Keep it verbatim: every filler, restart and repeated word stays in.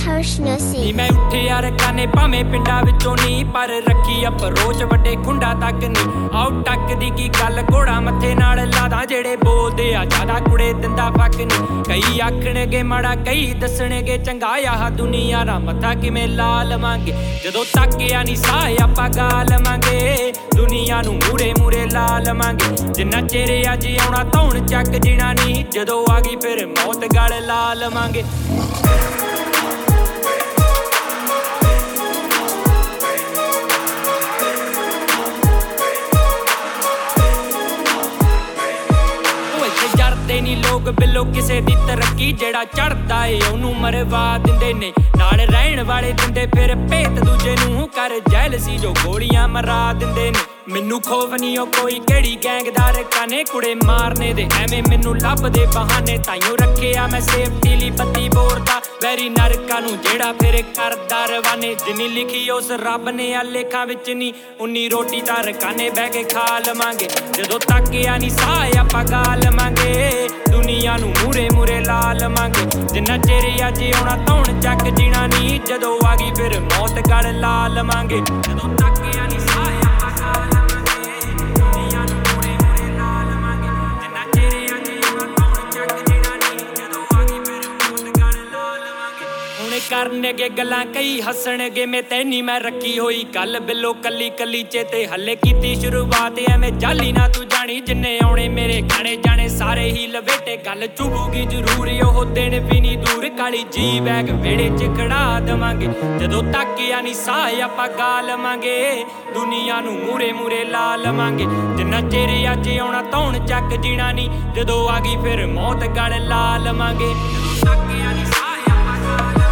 ਨੀ ਮੈਂ ਉੱਠੇ ਯਾਰ ਕਾਨੇ ਭਾਵੇਂ ਪਿੰਡਾਂ ਵਿੱਚੋਂ ਨੀ ਪਰ ਰੱਖੀ ਅਪਰੋਚ ਵੱਡੇ ਖੁੰਡਾ ਤੱਕ ਨੀ ਆਉ ਟੱਕ ਦੀ ਕੀ ਗੱਲ ਘੋੜਾ ਮੱਥੇ ਨਾਲ ਲਾਦਾ ਜਿਹੜੇ ਬੋਲਦੇ ਆ ਜ਼ਿਆਦਾ ਕੁੜੇ ਦਿੰਦਾ ਫੱਕ ਨੀ ਕਈ ਆਖਣਗੇ ਮਾੜਾ ਕਈ ਦੱਸਣਗੇ ਚੰਗਾ ਆਹ ਦੁਨੀਆ ਦਾ ਮੱਥਾ ਕਿਵੇਂ ਲਾ ਲਵਾਂਗੇ ਜਦੋਂ ਤੱਕਿਆ ਨੀ ਸਾਹ ਆਪਾਂ ਗਾ ਲਵਾਂਗੇ ਦੁਨੀਆ ਨੂੰ ਮੂਰੇ ਮੂਰੇ ਲਾ ਲਵਾਂਗੇ ਜਿੰਨਾ ਚਿਰ ਅੱਜ ਆਉਣਾ ਧੌਣ ਚੱਕ ਜਿਣਾ ਨੀ ਜਦੋਂ ਆ ਗਈ ਫਿਰ ਮੌਤ ਗਲ ਲਾ ਲਵਾਂਗੇ ਜਰਦੇ ਨੀ ਲੋਕ ਬਿੱਲੋ ਕਿਸੇ ਦੀ ਤਰੱਕੀ ਜਿਹੜਾ ਚੜਦਾ ਏ ਉਹਨੂੰ ਮਰਵਾ ਦਿੰਦੇ ਨੇ ਨਾਲ ਰਹਿਣ ਵਾਲੇ ਦਿੰਦੇ ਫਿਰ ਭੇਤ ਦੂਜੇ ਨੂੰ ਕਰ ਜੈਲਸੀ ਜੋ ਗੋਲੀਆਂ ਮਰਾ ਦਿੰਦੇ ਨੇ ਮੈਨੂੰ ਖੋਫ ਨਹੀਂ ਉਹ ਕੋਈ ਕਿਹੜੀ ਗੈਂਗਦਾਰ ਕਾਨੇ ਕੁੜੇ ਮਾਰਨੇ ਦੇ ਐਵੇਂ ਮੈਨੂੰ ਲੱਭਦੇ ਬਹਾਨੇ ਤਾਈਓ ਰੱਖਿਆ ਮੈਂ ਸੇਫਟੀ ਲਈ ਬੱਤੀ ਬੋਰਦਾ ਵੈਰੀ ਨਰਕਾਂ ਨੂੰ ਜਿਹੜਾ ਫਿਰ ਕਰਦਾ ਰਵਾਨੇ ਜਿੰਨੀ ਲਿਖੀ ਉਸ ਰੱਬ ਨੇ ਆ ਲੇਖਾਂ ਵਿੱਚ ਨੀ ਉਨੀ ਰੋਟੀ ਤਾਂ ਰਕਾਨੇ ਬਹਿ ਕੇ ਖਾ ਲਵਾਂਗੇ ਜਦੋਂ ਤੱਕਿਆ ਨੀ ਸਾਹ ਆਪਾਂ ਗਾ ਲਵਾਂਗੇ ਦੁਨੀਆ ਨੂੰ ਮੂਰੇ ਮੂਰੇ ਲਾ ਲਵਾਂਗੇ ਜਿੰਨਾ ਚਿਰ ਅੱਜ ਆਉਣਾ ਧੌਣ ਚੱਕ ਜੀਣਾ ਨੀ ਜਦੋਂ ਆ ਗਈ ਫਿਰ ਮੌਤ ਗਲ ਲਾ ਲਵਾਂਗੇ ਜਦੋਂ ਤੱਕਿਆ ਨੀ ਸਾਹ ਆਪਾਂ ਗਾ ਲਵਾਂਗੇ ਦੁਨੀਆ ਨੂੰ ਮੂਰੇ ਮੂਰੇ ਲਾ ਲਵਾਂਗੇ ਜਿੰਨਾ ਚਿਰ ਅੱਜ ਆਉਣਾ ਧੌਣ ਚੱਕ ਜੀਣਾ ਨੀ ਜਦੋਂ ਆ ਗਈ ਫਿਰ ਮੌਤ ਗਲ ਲਾ ਲਵਾਂਗੇ ਹੁਣ ਕਰਨਗੇ ਗੱਲਾਂ ਕਈ ਹੱਸਣਗੇ ਮੈਂ ਤੈਨੀ ਮੈਂ ਰੱਖੀ ਹੋਈ ਗੱਲ ਬਿੱਲੋ ਕੱਲੀ ਕੱਲੀ ਚੇਤੇ ਹੱਲੇ ਕੀਤੀ ਸ਼ੁਰੂਆਤ ਐਵੇਂ ਜਾਲੀ ਨਾ ਤੂੰ ਜਾਣੀ ਜਿੰਨੇ ਆਉਣੇ ਮੇਰੇ ਗਾਣੇ ਜਾਣੇ ਸਾਰੇ ਹੀ ਲਵੇਟੇ ਗੱਲ ਚੁਭੂਗੀ ਜ਼ਰੂਰ ਉਹ ਦਿਨ ਵੀ ਨੀ ਦੂਰ ਕਾਲੀ ਜੀ ਬੈਗ ਵਿਹੜੇ ਚ ਖੜਾ ਦਵਾਂਗੇ ਜਦੋਂ ਤੱਕਿਆ ਨੀ ਸਾਹ ਆਪਾਂ ਗਾ ਲਵਾਂਗੇ ਦੁਨੀਆ ਨੂੰ ਮੂਰੇ ਮੂਰੇ ਲਾ ਲਵਾਂਗੇ ਜਿੰਨਾ ਚਿਰ ਅੱਜ ਆਉਣਾ ਧੌਣ ਚੱਕ ਜੀਣਾ ਨੀ ਜਦੋਂ ਆ ਗਈ ਫਿਰ ਮੌਤ ਗਲ ਲਾ ਲਵਾਂਗੇ ਜਦੋਂ ਤੱਕਿਆ ਨੀ ਸਾਹ ਆਪਾਂ ਗਾ